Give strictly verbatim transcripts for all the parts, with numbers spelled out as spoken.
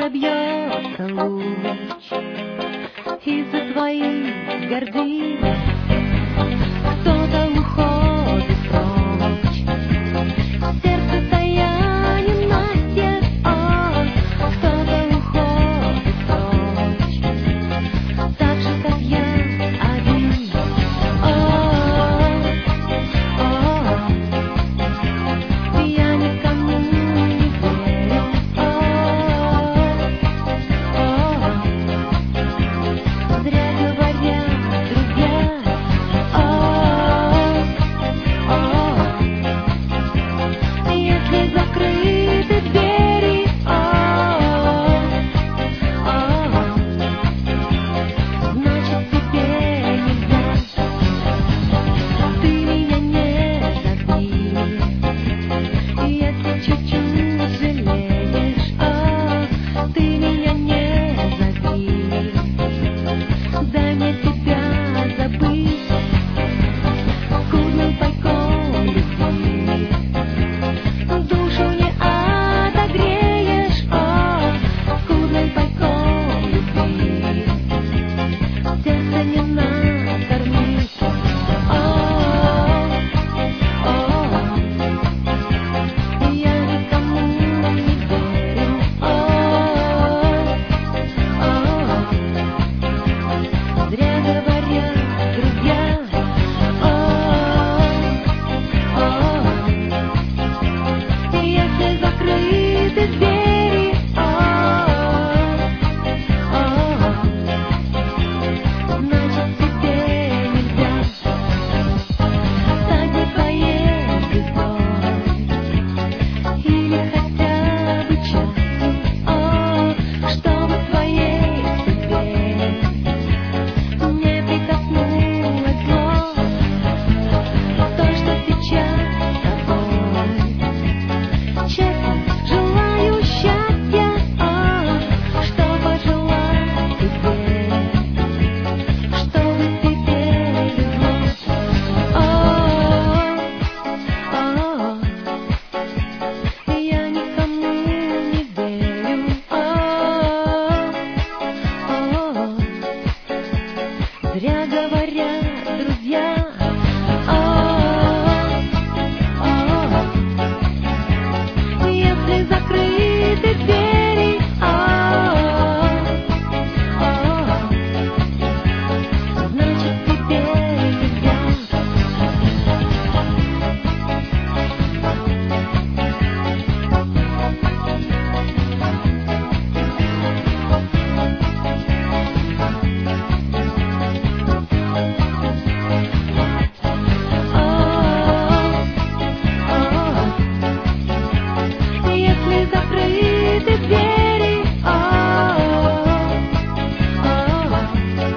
пробьется луч из-за твоих гордин. Кто-то уходит прочь, сердце тая ненастье, о, кто-то уходит прочь, так же, как я один. О, о, я никому не верю. О, о, зря говорят друзья. Если закрыты двери, о, о, значит тебе нельзя. Ты меня не забей, если чуть-чуть жалеешь, о, ты меня не забей, дай мне тебя забыть скудным пайком любви. Душу не отогреешь, о, скудным пайком любви. Сердце не накормить, о, о, я никому не верю, о, о, зря говорят друзья. Если закрыты двери, о, о, значит тебе нельзя. Стань не твоей звездой или хотя бы частью, о, чтобы в твоей судьбе не прикоснулось зло. То, что сейчас с тобой, честно желаю счастья, о, что пожелать тебе, чтобы тебе везло. О, о, я никому не верю, о, о, зря говорят друзья. О, о, если закрыты двери, о, о, значит тебе нельзя. Если закрыты двери, о, о,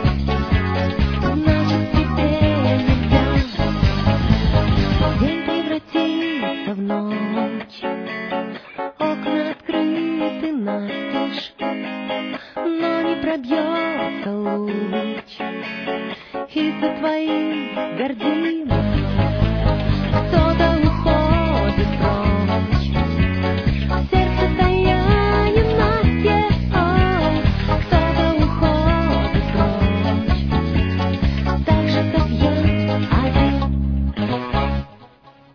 значит тебе нельзя. День превратится в ночь.